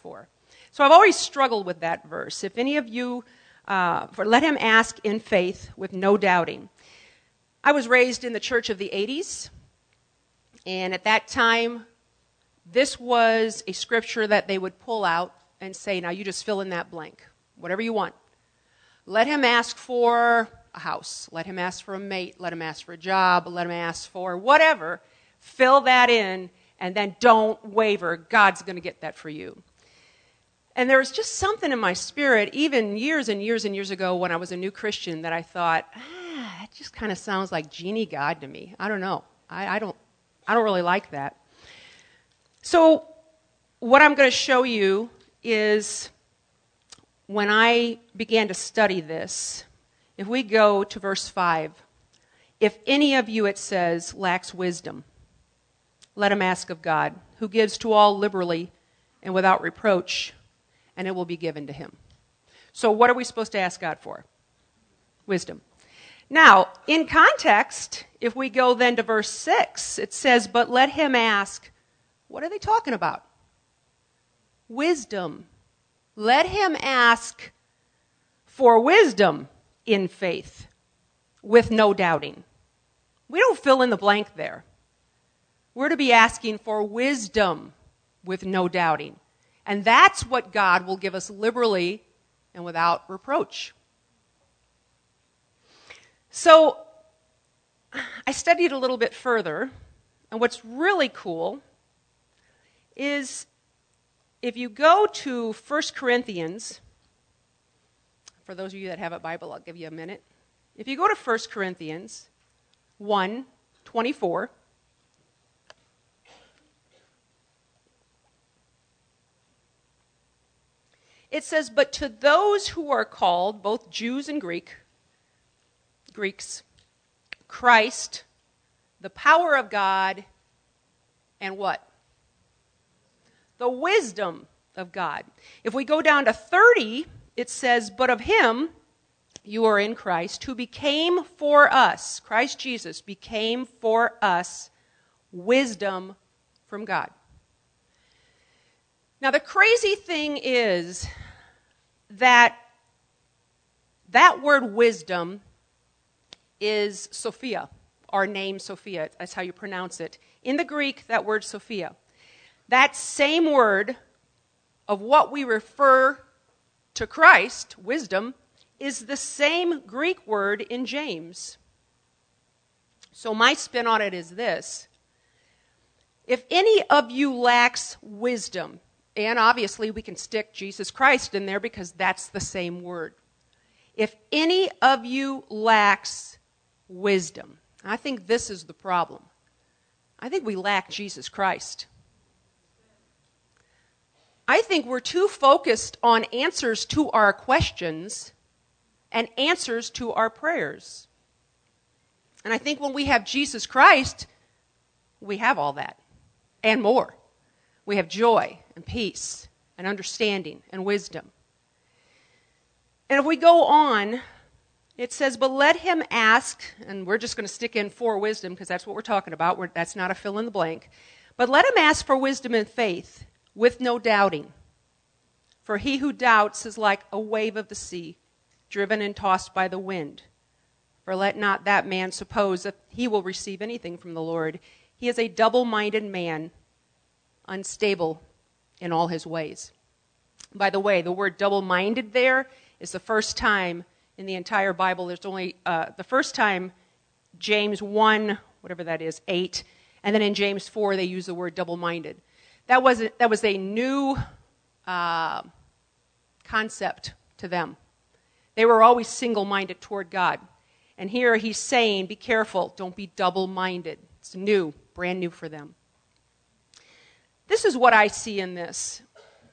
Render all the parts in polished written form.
for. So I've always struggled with that verse. If any of you, let him ask in faith with no doubting. I was raised in the church of the 80s, and at that time, this was a scripture that they would pull out and say, now you just fill in that blank, whatever you want. Let him ask for a house. Let him ask for a mate. Let him ask for a job. Let him ask for whatever. Fill that in, and then don't waver. God's going to get that for you. And there was just something in my spirit, even years and years and years ago when I was a new Christian, that I thought, it just kind of sounds like genie God to me. I don't know. I don't really like that. So what I'm going to show you is when I began to study this, if we go to verse 5, if any of you, it says, lacks wisdom, let him ask of God, who gives to all liberally and without reproach, and it will be given to him. So what are we supposed to ask God for? Wisdom. Now, in context, if we go then to verse 6, it says, but let him ask, what are they talking about? Wisdom. Let him ask for wisdom in faith with no doubting. We don't fill in the blank there. We're to be asking for wisdom with no doubting. And that's what God will give us liberally and without reproach. So I studied a little bit further, and what's really cool is if you go to 1 Corinthians, for those of you that have a Bible, I'll give you a minute. If you go to 1 Corinthians 1:24, it says, but to those who are called, both Jews and Greeks, Christ, the power of God, and what? The wisdom of God. If we go down to 30, it says, but of him you are in Christ, who became for us, Christ Jesus became for us wisdom from God. Now the crazy thing is that word wisdom is Sophia, our name Sophia. That's how you pronounce it. In the Greek, that word Sophia. That same word of what we refer to Christ, wisdom, is the same Greek word in James. So my spin on it is this. If any of you lacks wisdom, and obviously we can stick Jesus Christ in there because that's the same word. If any of you lacks wisdom, I think this is the problem. I think we lack Jesus Christ. I think we're too focused on answers to our questions and answers to our prayers. And I think when we have Jesus Christ, we have all that and more. We have joy and peace and understanding and wisdom. And if we go on, it says, but let him ask, and we're just going to stick in for wisdom because that's what we're talking about. That's not a fill in the blank. But let him ask for wisdom and faith with no doubting. For he who doubts is like a wave of the sea, driven and tossed by the wind. For let not that man suppose that he will receive anything from the Lord. He is a double-minded man, unstable in all his ways. By the way, the word double-minded there is the first time in the entire Bible. There's only the first time James 1, whatever that is, 8, and then in James 4 they use the word double-minded. That was a new concept to them. They were always single-minded toward God. And here he's saying, be careful, don't be double-minded. It's new, brand new for them. This is what I see in this.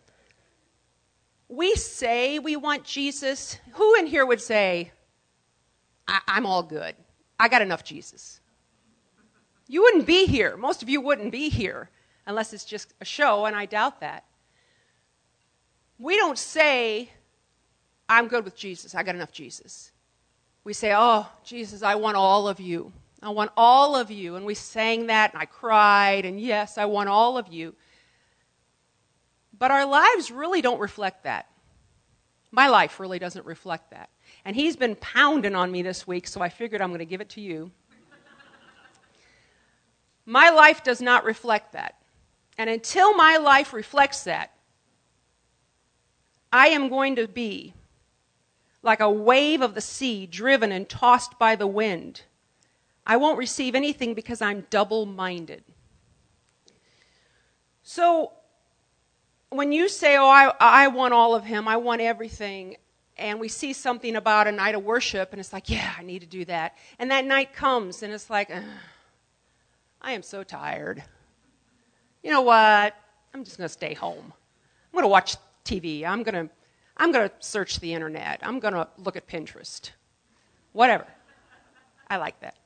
We say we want Jesus. Who in here would say, I'm all good. I got enough Jesus. You wouldn't be here. Most of you wouldn't be here unless it's just a show, and I doubt that. We don't say, I'm good with Jesus. I got enough Jesus. We say, oh, Jesus, I want all of you. I want all of you. And we sang that, and I cried, and yes, I want all of you. But our lives really don't reflect that. My life really doesn't reflect that. And he's been pounding on me this week, so I figured I'm going to give it to you. My life does not reflect that. And until my life reflects that, I am going to be like a wave of the sea driven and tossed by the wind. I won't receive anything because I'm double-minded. So when you say, oh, I want all of him, I want everything, and we see something about a night of worship, and it's like, yeah, I need to do that. And that night comes, and it's like, I am so tired. You know what? I'm just going to stay home. I'm going to watch TV. I'm going to search the internet. I'm going to look at Pinterest. Whatever. I like that.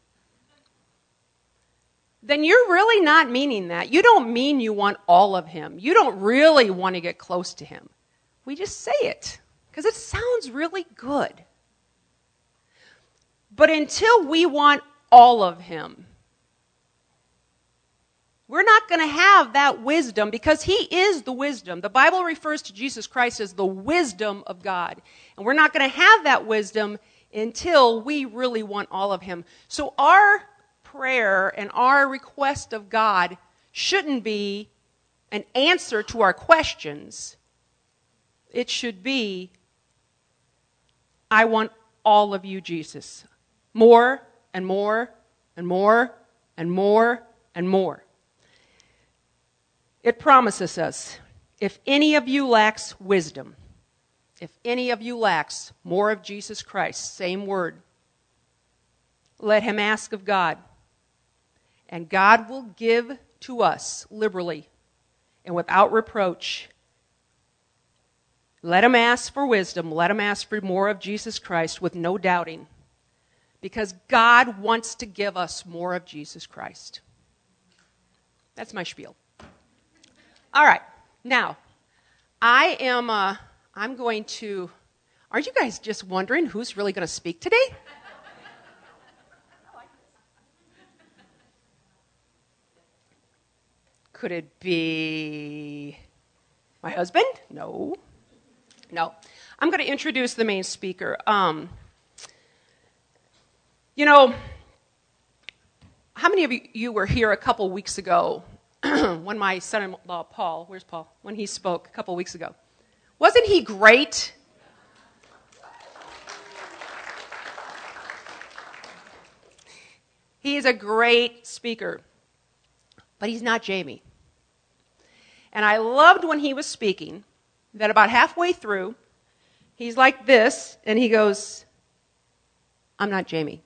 Then you're really not meaning that. You don't mean you want all of him. You don't really want to get close to him. We just say it because it sounds really good. But until we want all of him, we're not going to have that wisdom because he is the wisdom. The Bible refers to Jesus Christ as the wisdom of God. And we're not going to have that wisdom until we really want all of him. So our prayer and our request of God shouldn't be an answer to our questions. It should be, I want all of you, Jesus. More and more and more and more and more. It promises us, if any of you lacks wisdom, if any of you lacks more of Jesus Christ, same word, let him ask of God. And God will give to us liberally and without reproach. Let him ask for wisdom. Let him ask for more of Jesus Christ with no doubting. Because God wants to give us more of Jesus Christ. That's my spiel. All right. Now, I'm going to, are you guys just wondering who's really going to speak today? Could it be my husband? No. I'm going to introduce the main speaker. How many of you were here a couple weeks ago when my son-in-law, Paul, where's Paul? When he spoke a couple weeks ago. Wasn't he great? He is a great speaker, but he's not Jamie. And I loved when he was speaking that about halfway through, he's like this, and he goes, I'm not Jamie.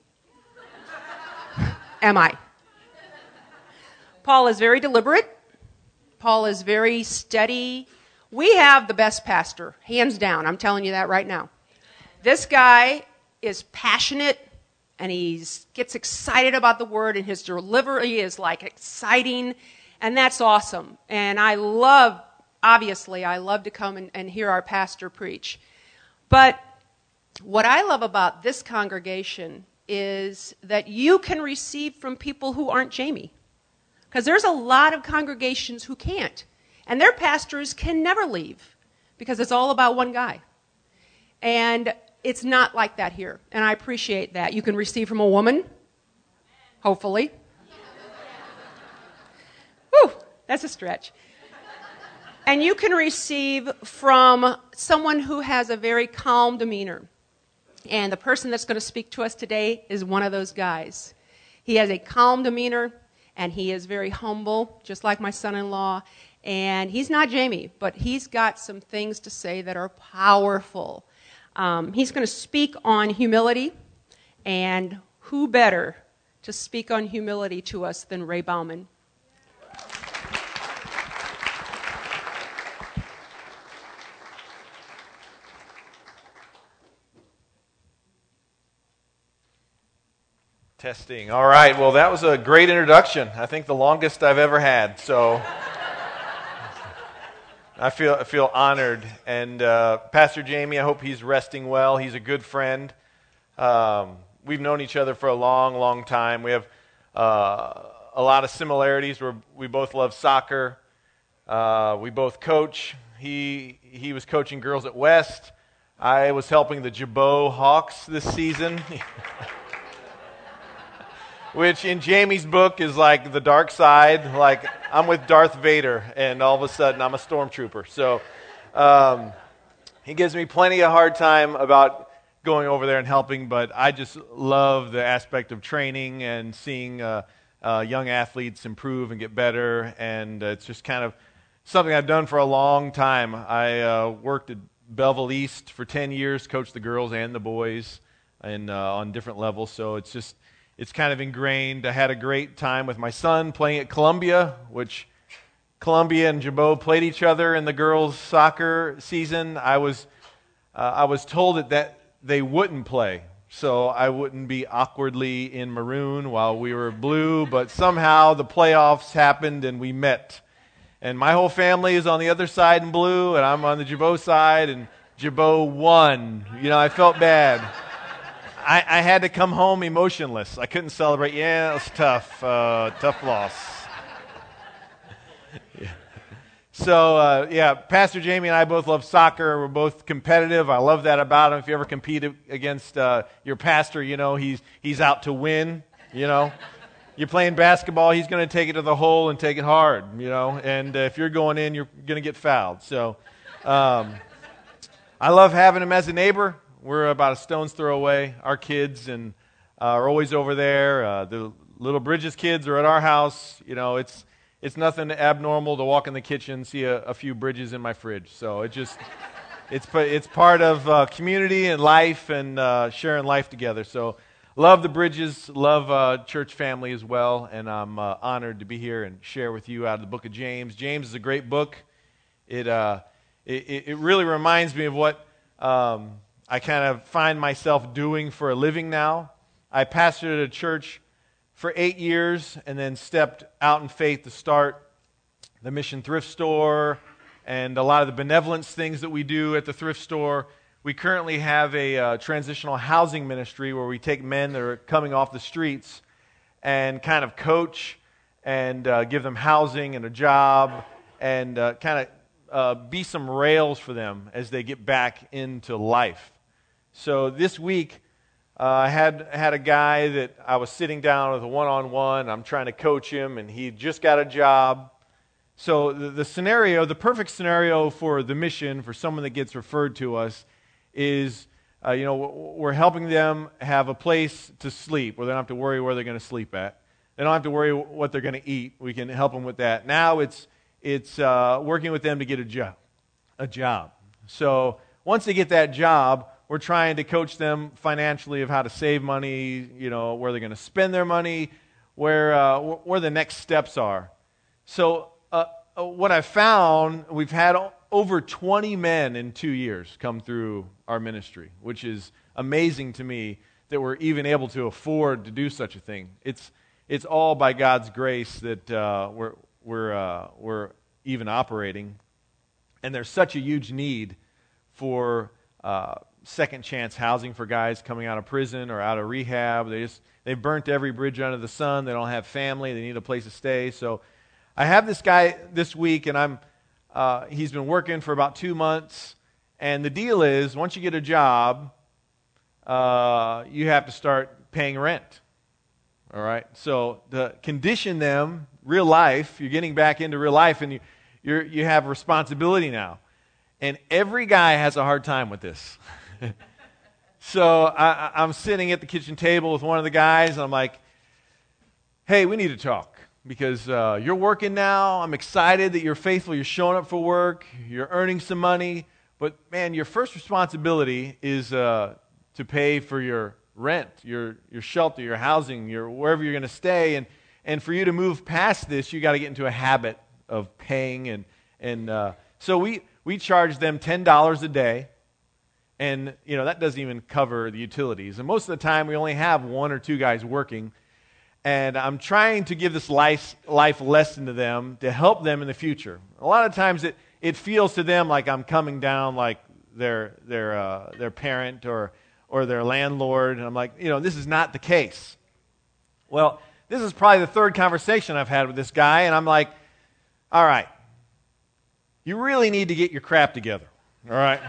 Am I? Paul is very deliberate. Paul is very steady. We have the best pastor, hands down. I'm telling you that right now. This guy is passionate, and he gets excited about the word, and his delivery is like exciting, and that's awesome. And I love to come and hear our pastor preach. But what I love about this congregation is that you can receive from people who aren't Jamie. Because there's a lot of congregations who can't. And their pastors can never leave because it's all about one guy. And it's not like that here. And I appreciate that. You can receive from a woman, hopefully. Whew, that's a stretch. And you can receive from someone who has a very calm demeanor. And the person that's going to speak to us today is one of those guys. He has a calm demeanor, and he is very humble, just like my son-in-law. And he's not Jamie, but he's got some things to say that are powerful. He's going to speak on humility, and who better to speak on humility to us than Ray Bauman? Testing. All right. Well, that was a great introduction. I think the longest I've ever had. So I feel honored. And Pastor Jamie, I hope he's resting well. He's a good friend. We've known each other for a long, long time. We have a lot of similarities. We both love soccer. We both coach. He was coaching girls at West. I was helping the Jabot Hawks this season, which in Jamie's book is like the dark side. Like I'm with Darth Vader, and all of a sudden I'm a stormtrooper. So he gives me plenty of hard time about going over there and helping, but I just love the aspect of training and seeing young athletes improve and get better, and it's just kind of something I've done for a long time. I worked at Belleville East for 10 years, coached the girls and the boys and on different levels, so it's kind of ingrained. I had a great time with my son playing at Columbia, which Columbia and Jabot played each other in the girls' soccer season. I was told that they wouldn't play, so I wouldn't be awkwardly in maroon while we were blue, but somehow the playoffs happened and we met. And my whole family is on the other side in blue, and I'm on the Jabot side, and Jabot won. I felt bad. I had to come home emotionless. I couldn't celebrate. Yeah, it was tough. Tough loss. Yeah. So, Pastor Jamie and I both love soccer. We're both competitive. I love that about him. If you ever compete against your pastor, he's out to win, You're playing basketball, he's going to take it to the hole and take it hard, And if you're going in, you're going to get fouled. So I love having him as a neighbor. We're about a stone's throw away. Our kids are always over there. The little Bridges kids are at our house. It's nothing abnormal to walk in the kitchen, see a few Bridges in my fridge. So it's part of community and life and sharing life together. So love the Bridges, love church family as well, and I'm honored to be here and share with you out of the book of James. James is a great book. It really reminds me of what I kind of find myself doing for a living now. I pastored a church for 8 years and then stepped out in faith to start the Mission Thrift Store and a lot of the benevolence things that we do at the thrift store. We currently have a transitional housing ministry where we take men that are coming off the streets and kind of coach and give them housing and a job and kind of be some rails for them as they get back into life. So this week, I had a guy that I was sitting down with a one-on-one. I'm trying to coach him, and he just got a job. So the perfect scenario for the mission, for someone that gets referred to us, is we're helping them have a place to sleep where they don't have to worry where they're going to sleep at. They don't have to worry what they're going to eat. We can help them with that. Now it's working with them to get a job. So once they get that job, we're trying to coach them financially of how to save money, where they're going to spend their money, where the next steps are. So what I found, we've had over 20 men in 2 years come through our ministry, which is amazing to me that we're even able to afford to do such a thing. It's all by God's grace that we're even operating, and there's such a huge need for second chance housing for guys coming out of prison or out of rehab. They've burnt every bridge under the sun. They don't have family. They need a place to stay. So I have this guy this week, and he's been working for about 2 months. And the deal is, once you get a job, you have to start paying rent. All right. So to condition them, real life, you're getting back into real life, and you have responsibility now. And every guy has a hard time with this. So I'm sitting at the kitchen table with one of the guys, and I'm like, hey, we need to talk because you're working now. I'm excited that you're faithful. You're showing up for work. You're earning some money. But, man, your first responsibility is to pay for your rent, your shelter, your housing, wherever you're going to stay. And for you to move past this, you got to get into a habit of paying. So we charge them $10 a day. And, that doesn't even cover the utilities. And most of the time, we only have 1 or 2 guys working. And I'm trying to give this life lesson to them to help them in the future. A lot of times, it feels to them like I'm coming down like their parent or their landlord. And I'm like, this is not the case. Well, this is probably the 3rd conversation I've had with this guy. And I'm like, all right, you really need to get your crap together, all right?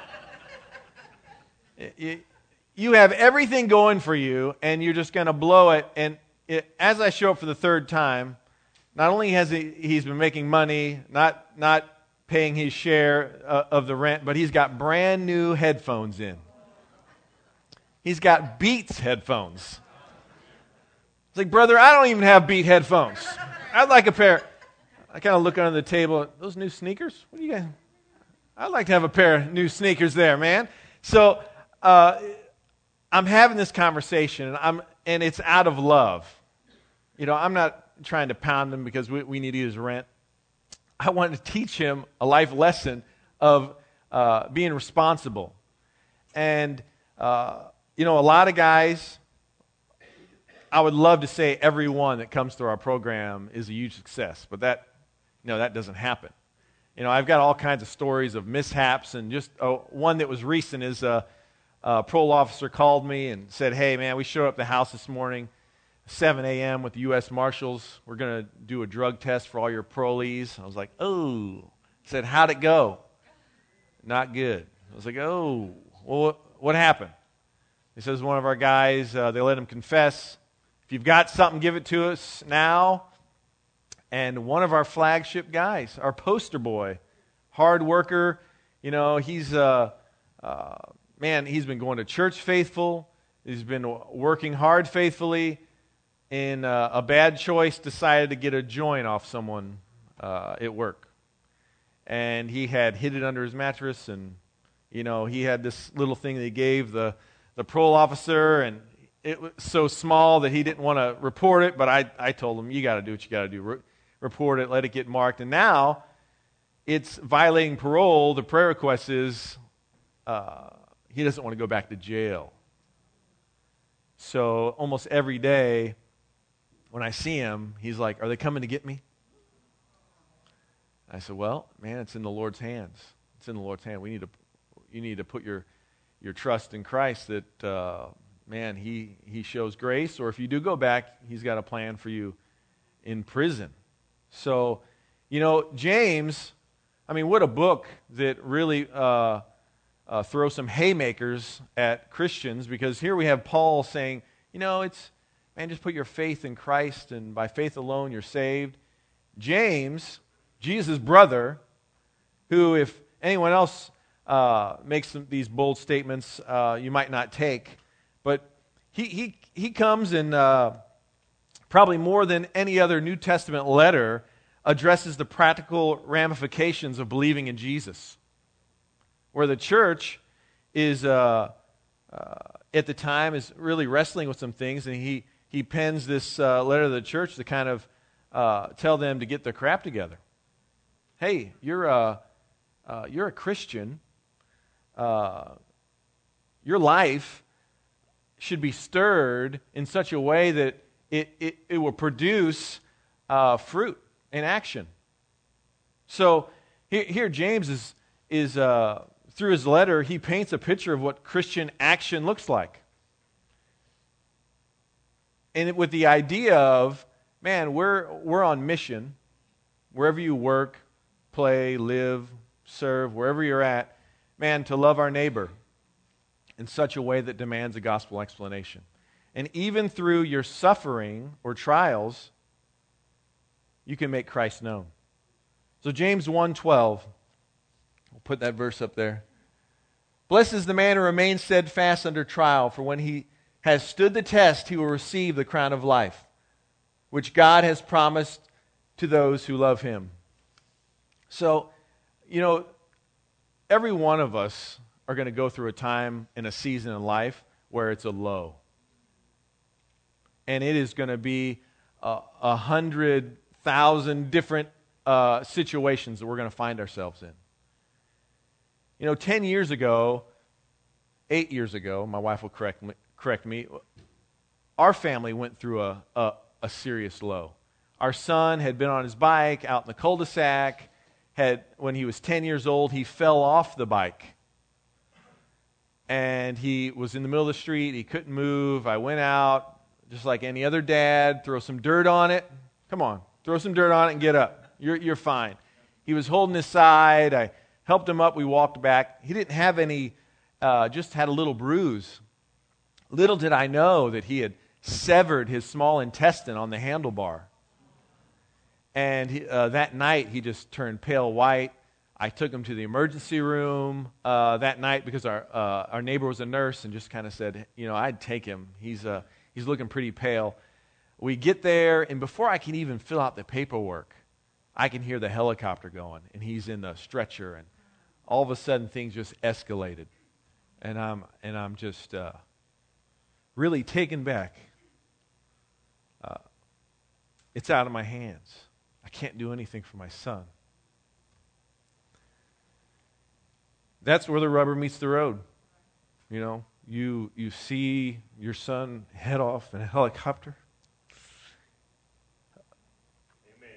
You have everything going for you, and you're just going to blow it. And as I show up for the third time, not only has he's been making money, not paying his share of the rent, but he's got brand new headphones in. He's got Beats headphones. It's like, brother, I don't even have Beat headphones. I'd like a pair. I kind of look under the table. Those new sneakers? What do you guys? I'd like to have a pair of new sneakers there, man. So I'm having this conversation, and it's out of love. You know, I'm not trying to pound him because we need to use rent. I wanted to teach him a life lesson of being responsible. And, you know, a lot of guys, I would love to say everyone that comes through our program is a huge success, but that doesn't happen. You know, I've got all kinds of stories of mishaps, and just one that was recent is a parole officer called me and said, hey, man, we showed up at the house this morning, 7 a.m. with the U.S. Marshals. We're going to do a drug test for all your parolees. I was like, oh. I said, how'd it go? Not good. I was like, oh, well, what happened? He says, one of our guys, they let him confess. If you've got something, give it to us now. And one of our flagship guys, our poster boy, hard worker, you know, he's been going to church faithful. He's been working hard faithfully. In a bad choice, decided to get a joint off someone at work. And he had hid it under his mattress, and, you know, he had this little thing that he gave the parole officer, and it was so small that he didn't want to report it, but I told him, you got to do what you got to do. Report it, let it get marked. And now it's violating parole. The prayer request is he doesn't want to go back to jail. So almost every day when I see him, he's like, are they coming to get me? I said, well, man, it's in the Lord's hands. It's in the Lord's hand. You need to put your trust in Christ that, man, he shows grace. Or if you do go back, he's got a plan for you in prison. So, you know, James, I mean, what a book that really throws some haymakers at Christians, because here we have Paul saying, you know, just put your faith in Christ, and by faith alone you're saved. James, Jesus' brother, who if anyone else makes these bold statements, you might not take, but he comes and probably more than any other New Testament letter addresses the practical ramifications of believing in Jesus. Where the church is, at the time, is really wrestling with some things, and he pens this letter to the church to kind of tell them to get their crap together. Hey, you're a Christian. Your life should be stirred in such a way that it will produce fruit and action. So here James is through his letter, he paints a picture of what Christian action looks like. And with the idea of, man, we're on mission, wherever you work, play, live, serve, wherever you're at, man, to love our neighbor in such a way that demands a gospel explanation. And even through your suffering or trials, you can make Christ known. So James 1:12, we'll put that verse up there. Blessed is the man who remains steadfast under trial, for when he has stood the test, he will receive the crown of life, which God has promised to those who love him. So, you know, every one of us are going to go through a time in a season in life where it's a low. And it is going to be 100,000 different situations that we're going to find ourselves in. You know, 8 years ago, my wife will correct me, our family went through a serious low. Our son had been on his bike out in the cul-de-sac. When he was 10 years old, he fell off the bike. And he was in the middle of the street. He couldn't move. I went out, just like any other dad, throw some dirt on it. Come on, throw some dirt on it and get up. You're fine. he was holding his side. I helped him up. We walked back. He didn't have any, just had a little bruise. Little did I know that he had severed his small intestine on the handlebar. And that night, he just turned pale white. I took him to the emergency room that night because our neighbor was a nurse and just kind of said, I'd take him. He's looking pretty pale. We get there, and before I can even fill out the paperwork, I can hear the helicopter going, and he's in the stretcher, and all of a sudden things just escalated, and I'm just really taken back. It's out of my hands. I can't do anything for my son. That's where the rubber meets the road. You see your son head off in a helicopter. Amen.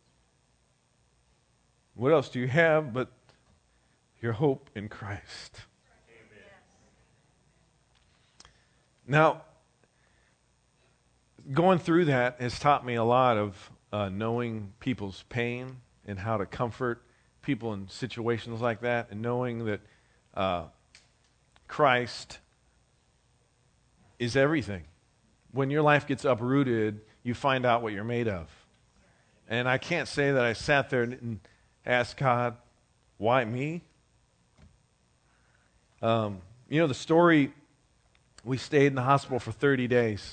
What else do you have but your hope in Christ? Amen. Now, going through that has taught me a lot of knowing people's pain and how to comfort people in situations like that, and knowing that Christ is everything. When your life gets uprooted, you find out what you're made of. And I can't say that I sat there and asked God, why me? The story, we stayed in the hospital for 30 days.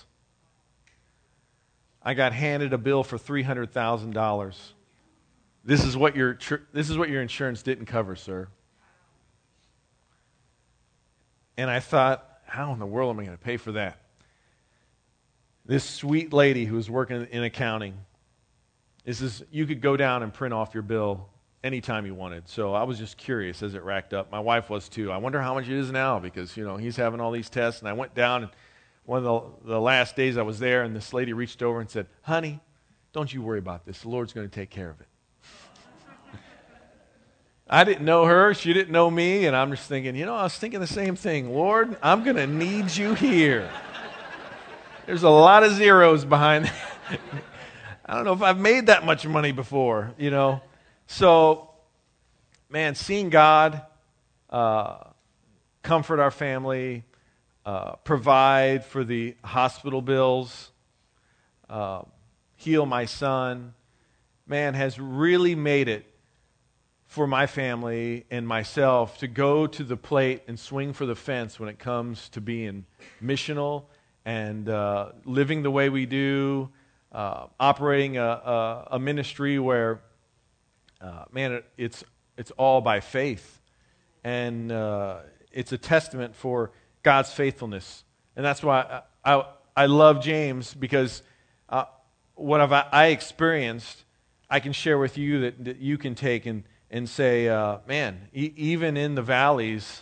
I got handed a bill for $300,000. This is what your insurance didn't cover, sir. And I thought, how in the world am I going to pay for that? This sweet lady who was working in accounting, you could go down and print off your bill anytime you wanted. So I was just curious as it racked up. My wife was too. I wonder how much it is now because, he's having all these tests. And I went down, and one of the last days I was there, and this lady reached over and said, honey, don't you worry about this. The Lord's going to take care of it. I didn't know her. She didn't know me. And I'm just thinking, I was thinking the same thing. Lord, I'm going to need you here. There's a lot of zeros behind that. I don't know if I've made that much money before, So, man, seeing God comfort our family, provide for the hospital bills, heal my son, man, has really made it for my family and myself to go to the plate and swing for the fence when it comes to being missional and living the way we do, operating a ministry where, it's all by faith. And it's a testament for God's faithfulness. And that's why I love James, because what I experienced, I can share with you that you can take and say, even in the valleys,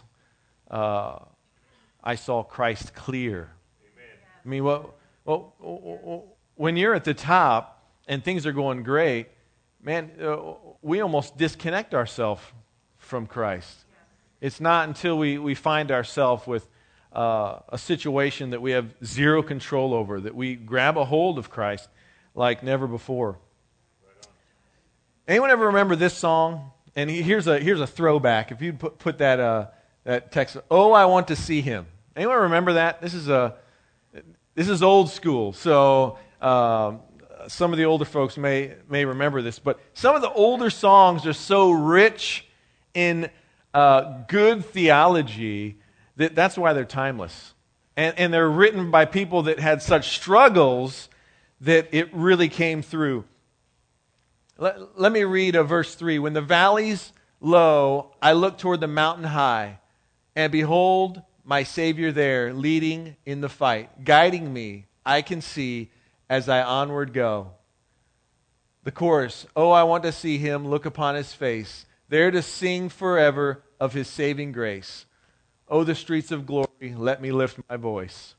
I saw Christ clear. Amen. I mean, when you're at the top and things are going great, man, we almost disconnect ourselves from Christ. It's not until we find ourselves with a situation that we have zero control over that we grab a hold of Christ like never before. Anyone ever remember this song? And here's a throwback. If you put that text, "Oh, I want to see him." Anyone remember that? This is old school. So some of the older folks may remember this. But some of the older songs are so rich in good theology that's why they're timeless. And they're written by people that had such struggles that it really came through. Let me read verse 3. When the valley's low, I look toward the mountain high, and behold, my Savior there, leading in the fight, guiding me, I can see as I onward go. The chorus, oh, I want to see him, look upon his face, there to sing forever of his saving grace. Oh, the streets of glory, let me lift my voice.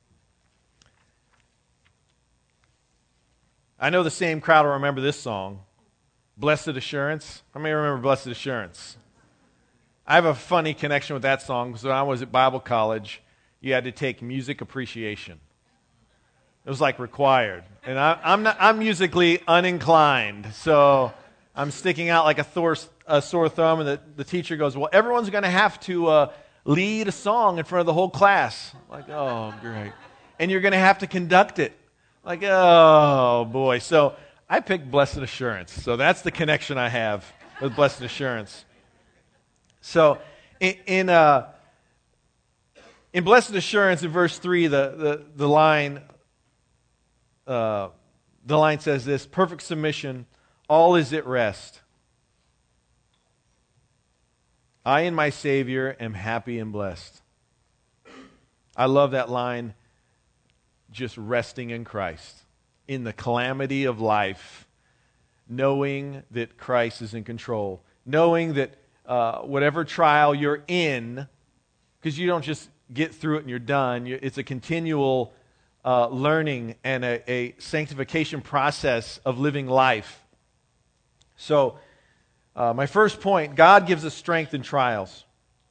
I know the same crowd will remember this song, Blessed Assurance. How many remember Blessed Assurance? I have a funny connection with that song because when I was at Bible college, you had to take music appreciation. It was like required. And I'm musically uninclined, so I'm sticking out like a sore thumb, and the teacher goes, well, everyone's going to have to lead a song in front of the whole class. Like, oh, great. And you're going to have to conduct it. Like, oh, boy. So I picked Blessed Assurance. So that's the connection I have with Blessed Assurance. So in Blessed Assurance, in verse 3, the line says this: perfect submission, all is at rest. I and my Savior am happy and blessed. I love that line, just resting in Christ. In the calamity of life, knowing that Christ is in control. Knowing that whatever trial you're in, because you don't just get through it and you're done. It's a continual learning and a sanctification process of living life. So, my first point, God gives us strength in trials.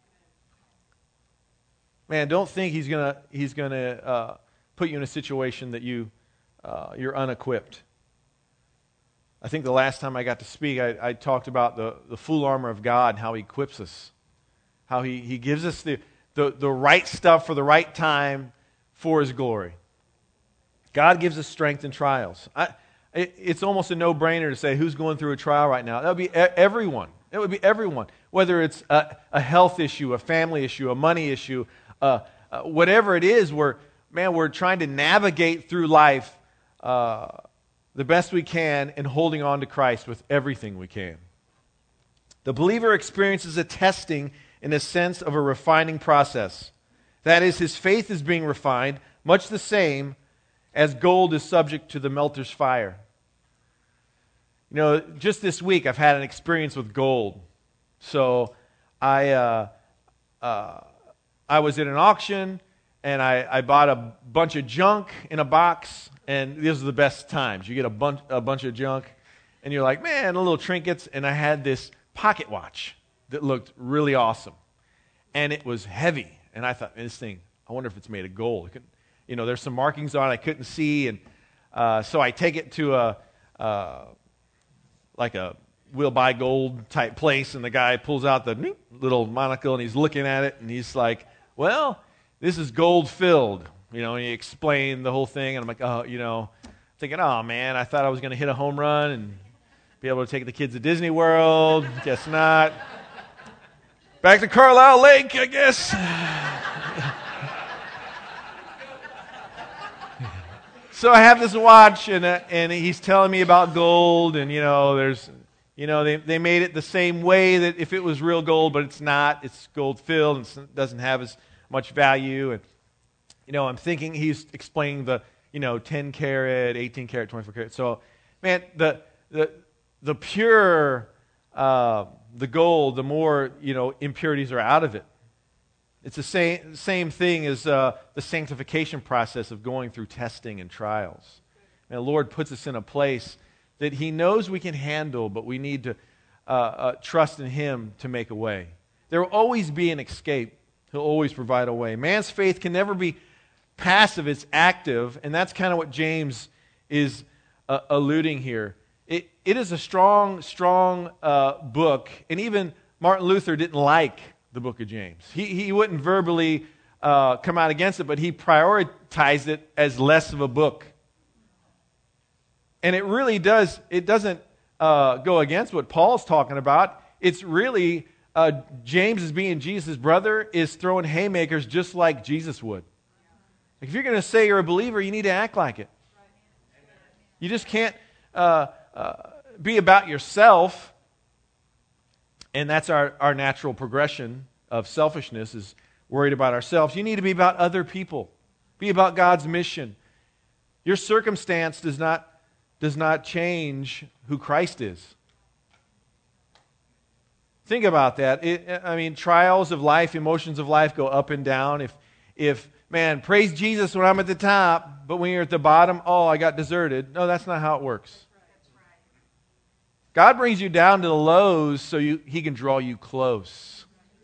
Man, don't think He's gonna put you in a situation that you're unequipped. I think the last time I got to speak, I talked about the full armor of God and how He equips us, how He gives us the right stuff for the right time for His glory. God gives us strength in trials. It's almost a no-brainer to say who's going through a trial right now. That would be everyone. It would be everyone. Whether it's a health issue, a family issue, a money issue, whatever it is, we're trying to navigate through life the best we can and holding on to Christ with everything we can. The believer experiences a testing in the sense of a refining process. That is, his faith is being refined, much the same as gold is subject to the melter's fire. You know, just this week I've had an experience with gold. So I was at an auction and I bought a bunch of junk in a box, and these are the best times. You get a bunch of junk and you're like, man, little trinkets, and I had this pocket watch that looked really awesome. And it was heavy, and I thought, this thing, I wonder if it's made of gold. There's some markings on it I couldn't see, and so I take it to like a we'll buy gold type place, and the guy pulls out the little monocle, and he's looking at it, and he's like, well, this is gold filled, and he explained the whole thing, and I'm like, thinking, oh man, I thought I was going to hit a home run and be able to take the kids to Disney World. Guess not. Back to Carlisle Lake, I guess. So I have this watch, and he's telling me about gold, and they made it the same way that if it was real gold, but it's not. It's gold filled, and it doesn't have as much value. And I'm thinking he's explaining the 10 karat, 18 karat, 24 karat. So, man, the pure the gold, the more impurities are out of it. It's the same thing as the sanctification process of going through testing and trials. And the Lord puts us in a place that He knows we can handle, but we need to trust in Him to make a way. There will always be an escape. He'll always provide a way. Man's faith can never be passive, it's active, and that's kind of what James is alluding here. It is a strong book, and even Martin Luther didn't like the book of James. He wouldn't verbally come out against it, but he prioritized it as less of a book. And it really does, it doesn't go against what Paul's talking about. It's really, James as being Jesus' brother is throwing haymakers just like Jesus would. If you're going to say you're a believer, you need to act like it. You just can't be about yourself, and that's our natural progression of selfishness, is worried about ourselves. You need to be about other people. Be about God's mission. Your circumstance does not change who Christ is. Think about that. Trials of life, emotions of life go up and down. If man, praise Jesus when I'm at the top, but when you're at the bottom, oh, I got deserted. No, that's not how it works. God brings you down to the lows so He can draw you close.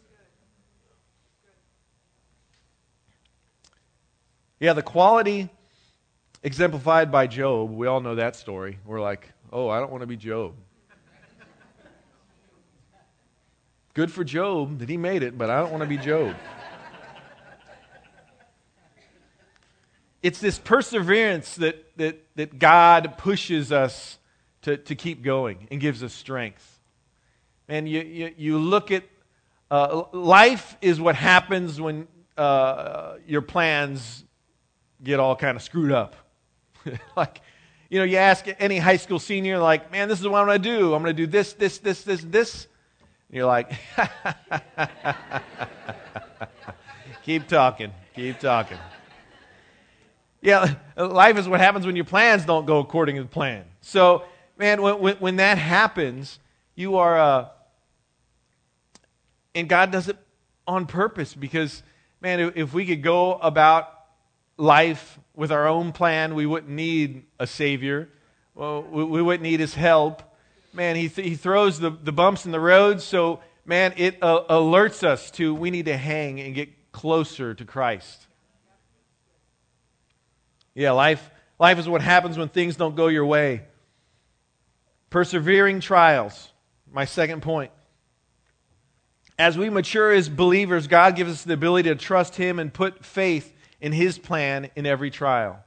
Yeah, the quality exemplified by Job, we all know that story. We're like, oh, I don't want to be Job. Good for Job that he made it, but I don't want to be Job. It's this perseverance that God pushes us to keep going and gives us strength. And you look at life is what happens when your plans get all kind of screwed up. Like, you ask any high school senior, like, man, this is what I'm going to do. I'm going to do this, this, this, this, this. And you're like, keep talking. Yeah, life is what happens when your plans don't go according to the plan. So, man, when that happens, you are, and God does it on purpose because, man, if we could go about life with our own plan, we wouldn't need a Savior. Well, we wouldn't need His help. Man, He throws the bumps in the road, so, man, it alerts us to we need to hang and get closer to Christ. Yeah, life is what happens when things don't go your way. Persevering trials, my second point. As we mature as believers, God gives us the ability to trust Him and put faith in His plan in every trial.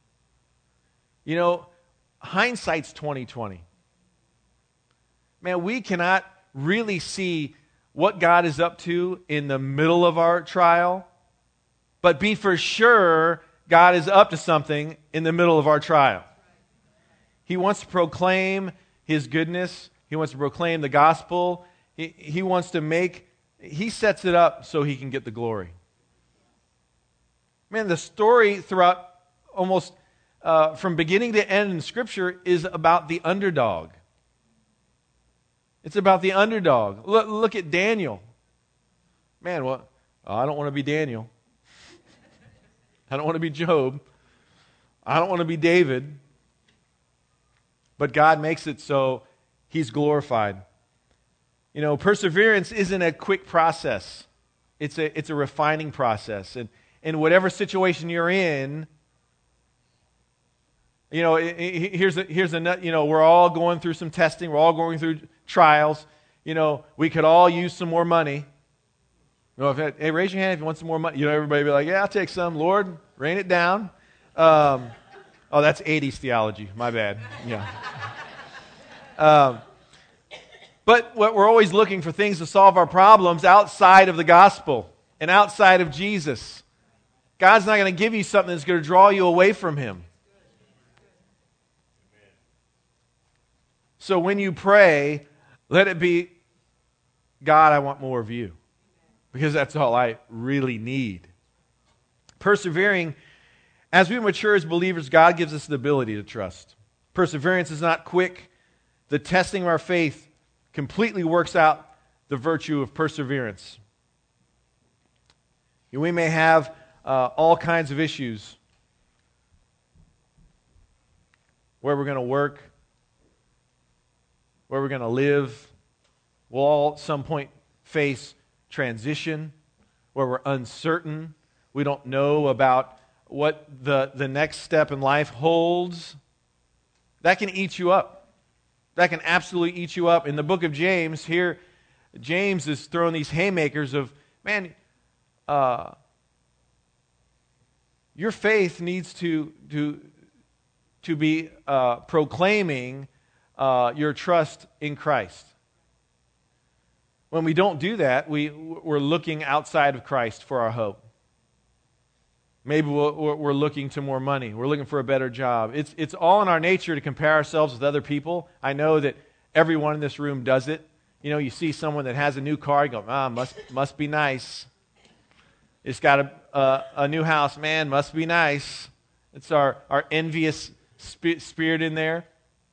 Hindsight's 20/20. Man, we cannot really see what God is up to in the middle of our trial, but be for sure God is up to something in the middle of our trial. He wants to proclaim His goodness. He wants to proclaim the gospel. He wants to He sets it up so He can get the glory. Man, the story throughout almost from beginning to end in Scripture is about the underdog. It's about the underdog. Look at Daniel. Man, I don't want to be Daniel. I don't want to be Job. I don't want to be David. But God makes it so He's glorified. Perseverance isn't a quick process. It's a refining process. And in whatever situation you're in, here's a nut. We're all going through some testing. We're all going through trials. We could all use some more money. Hey, raise your hand if you want some more money. Everybody be like, yeah, I'll take some. Lord, rain it down. That's 80s theology. My bad. Yeah. But we're always looking for things to solve our problems outside of the gospel and outside of Jesus. God's not going to give you something that's going to draw you away from Him. So when you pray, let it be, God, I want more of you. Because that's all I really need. Persevering, as we mature as believers, God gives us the ability to trust. Perseverance is not quick. The testing of our faith completely works out the virtue of perseverance. We may have all kinds of issues. Where we're going to work, where we're going to live. We'll all at some point face transition, where we're uncertain. We don't know about what the next step in life holds. That can eat you up. That can absolutely eat you up. In the book of James, here, James is throwing these haymakers of, man, your faith needs to be proclaiming your trust in Christ. When we don't do that, we're looking outside of Christ for our hope. Maybe we're looking to more money. We're looking for a better job. It's all in our nature to compare ourselves with other people. I know that everyone in this room does it. You see someone that has a new car, you go, must be nice. It's got a new house, man, must be nice. It's our envious spirit in there.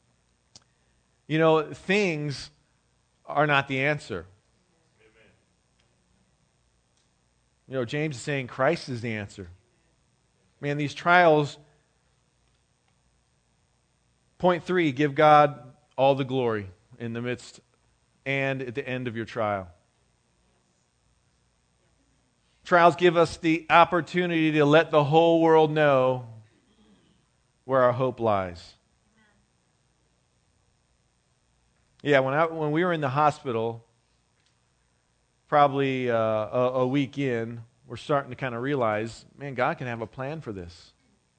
Things are not the answer. James is saying Christ is the answer. Man, these trials, point 3, give God all the glory in the midst and at the end of your trial. Trials give us the opportunity to let the whole world know where our hope lies. Yeah, when we were in the hospital, probably a week in, we're starting to kind of realize, man, God can have a plan for this.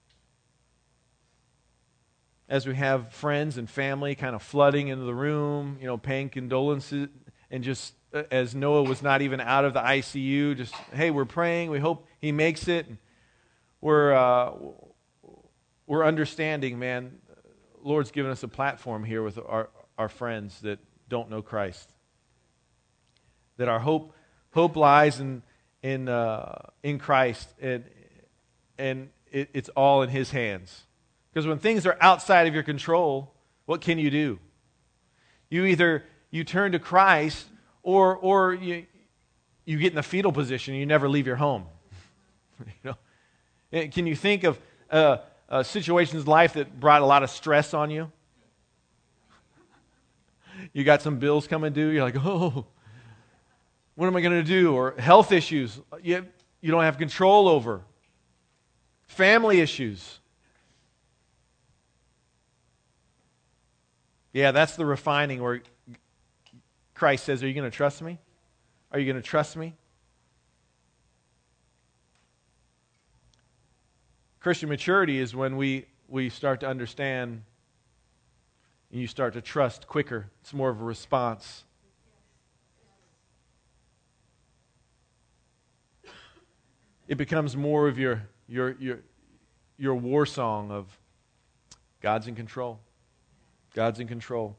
As we have friends and family kind of flooding into the room, paying condolences, and just as Noah was not even out of the ICU, just, hey, we're praying, we hope he makes it. We're understanding, man, Lord's given us a platform here with our friends that don't know Christ. That our hope lies in Christ, and it's all in His hands. Because when things are outside of your control, what can you do? You turn to Christ, or you get in the fetal position and you never leave your home. Can you think of situations in life that brought a lot of stress on you? You got some bills coming due, you're like, oh, what am I going to do? Or health issues you don't have control over. Family issues. Yeah, that's the refining where Christ says, are you going to trust me? Are you going to trust me? Christian maturity is when we start to understand and you start to trust quicker. It's more of a response. It becomes more of your war song of God's in control. God's in control.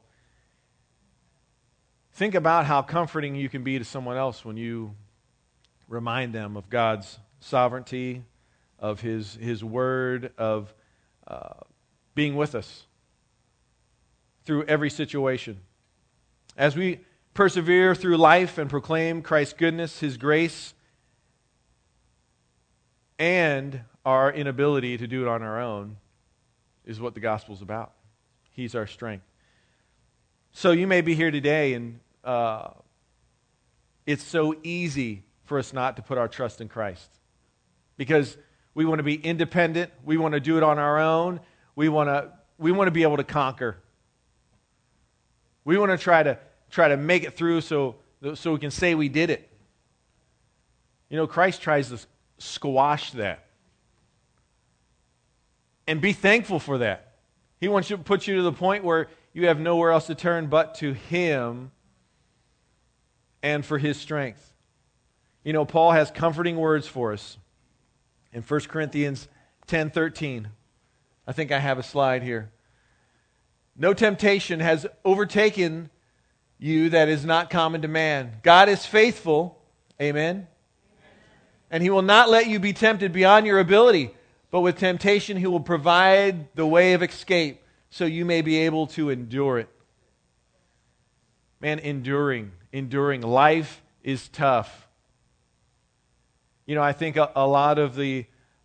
Think about how comforting you can be to someone else when you remind them of God's sovereignty, of His word, of being with us through every situation. As we persevere through life and proclaim Christ's goodness, His grace, and our inability to do it on our own is what the gospel's about. He's our strength. So you may be here today and it's so easy for us not to put our trust in Christ. Because we want to be independent. We want to do it on our own. We want to be able to conquer. We want to try to make it through so we can say we did it. Christ tries to squash that. And be thankful for that. He wants to put you to the point where you have nowhere else to turn but to Him and for His strength. Paul has comforting words for us in 1 Corinthians 10:13. I think I have a slide here. No temptation has overtaken you that is not common to man. God is faithful. Amen. And He will not let you be tempted beyond your ability. But with temptation, He will provide the way of escape so you may be able to endure it. Man, enduring. Life is tough. I think a lot of the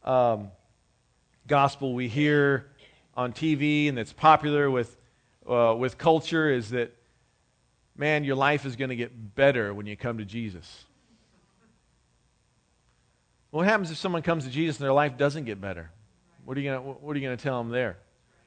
gospel we hear on TV and that's popular with culture is that, man, your life is going to get better when you come to Jesus. What happens if someone comes to Jesus and their life doesn't get better? What are you going to tell them there?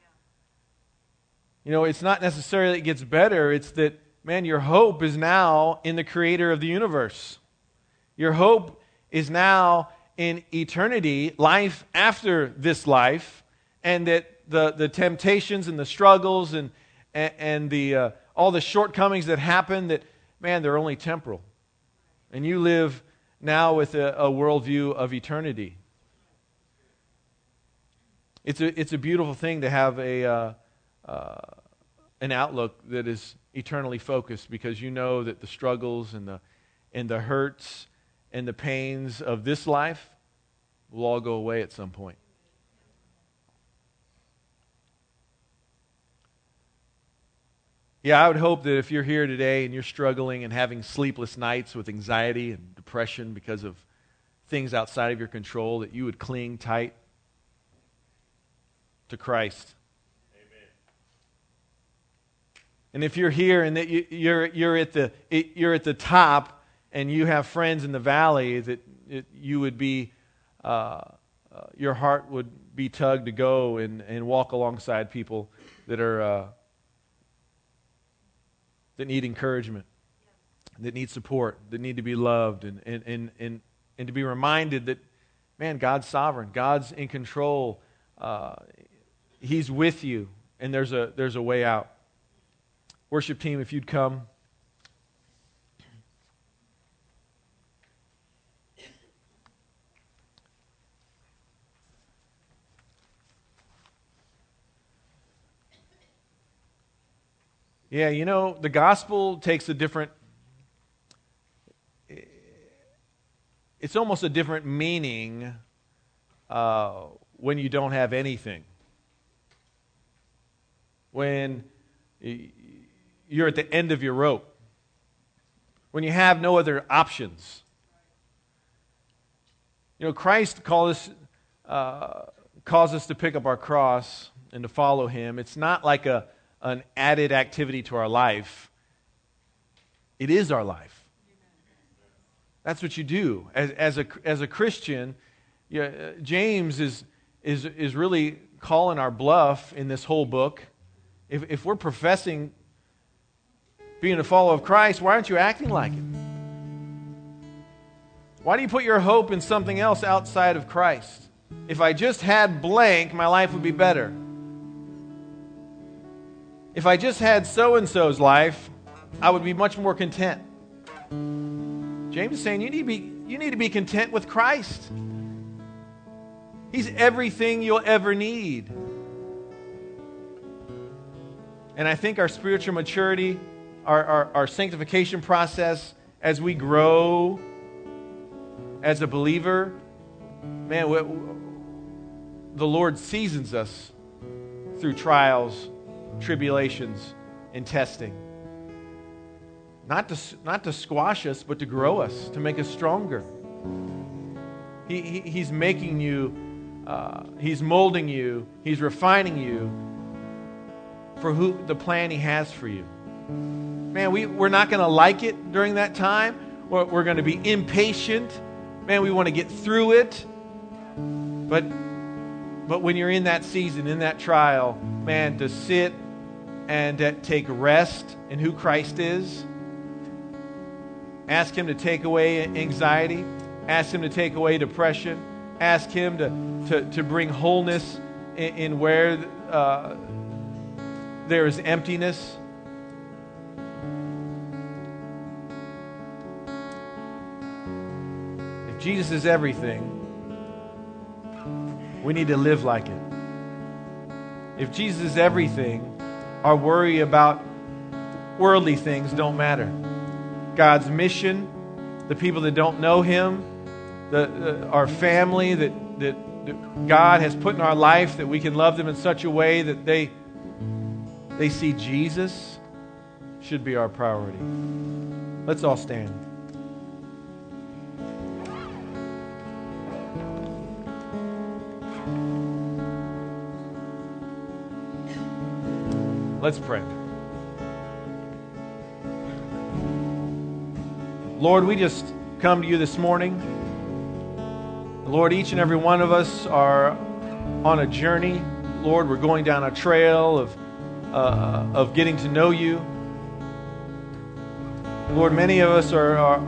It's not necessarily that it gets better. It's that, man, your hope is now in the Creator of the universe. Your hope is now in eternity, life after this life, and that the temptations and the struggles and the all the shortcomings that happen, that, man, they're only temporal. And you live now with a worldview of eternity. It's a beautiful thing to have an outlook that is eternally focused, because you know that the struggles and the hurts and the pains of this life will all go away at some point. Yeah, I would hope that if you're here today and you're struggling and having sleepless nights with anxiety and depression because of things outside of your control, that you would cling tight to Christ. Amen. And if you're here and that you're at the top and you have friends in the valley, that you would be your heart would be tugged to go and walk alongside people that are that need encouragement. that need support, that need to be loved, and to be reminded that, man, God's sovereign, God's in control, He's with you, and there's a way out. Worship team, if you'd come. Yeah, you know, the gospel takes a different, it's almost a different meaning when you don't have anything. When you're at the end of your rope. When you have no other options. You know, Christ calls us to pick up our cross and to follow Him. It's not like an added activity to our life. It is our life. That's what you do. As a Christian, James is really calling our bluff in this whole book. If we're professing being a follower of Christ, why aren't you acting like it? Why do you put your hope in something else outside of Christ? If I just had blank, my life would be better. If I just had so-and-so's life, I would be much more content. James is saying you need to be content with Christ. He's everything you'll ever need. And I think our spiritual maturity, our sanctification process, as we grow as a believer, man, the Lord seasons us through trials, tribulations, and testing. Not to squash us, but to grow us, to make us stronger. He's making you, He's molding you, He's refining you for the plan He has for you. Man, we're not going to like it during that time. We're going to be impatient. Man, we want to get through it. But when you're in that season, in that trial, man, to sit and to take rest in who Christ is. Ask Him to take away anxiety. Ask Him to take away depression. Ask Him to bring wholeness in where there is emptiness. If Jesus is everything, we need to live like it. If Jesus is everything, our worry about worldly things don't matter. God's mission, the people that don't know Him, our family that God has put in our life, that we can love them in such a way that they see Jesus, should be our priority. Let's all stand. Let's pray. Lord, we just come to you this morning. Lord, each and every one of us are on a journey. Lord, we're going down a trail of getting to know you. Lord, many of us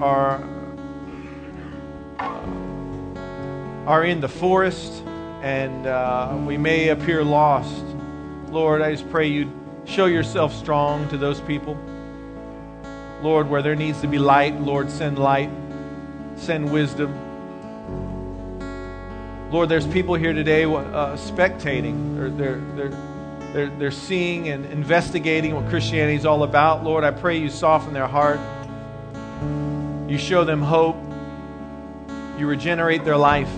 are in the forest, and we may appear lost. Lord, I just pray you'd show yourself strong to those people. Lord, where there needs to be light, Lord, send light. Send wisdom. Lord, there's people here today spectating. They're seeing and investigating what Christianity is all about. Lord, I pray you soften their heart. You show them hope. You regenerate their life.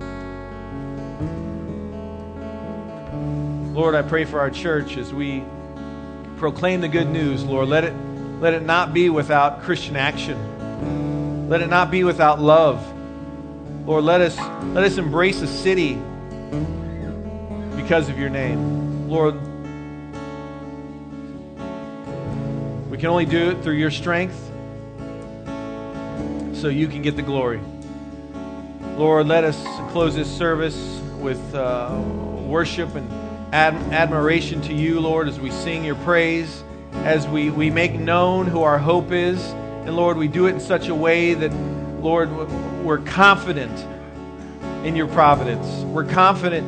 Lord, I pray for our church as we proclaim the good news. Lord, let it not be without Christian action. Let it not be without love. Lord, let us embrace a city because of your name. Lord, we can only do it through your strength so you can get the glory. Lord, let us close this service with worship and admiration to you, Lord, as we sing your praise, as we make known who our hope is, And Lord, we do it in such a way that, Lord, we're confident in your providence. We're confident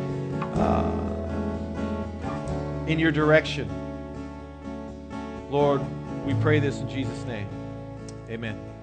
in your direction. Lord, we pray this in Jesus' name. Amen.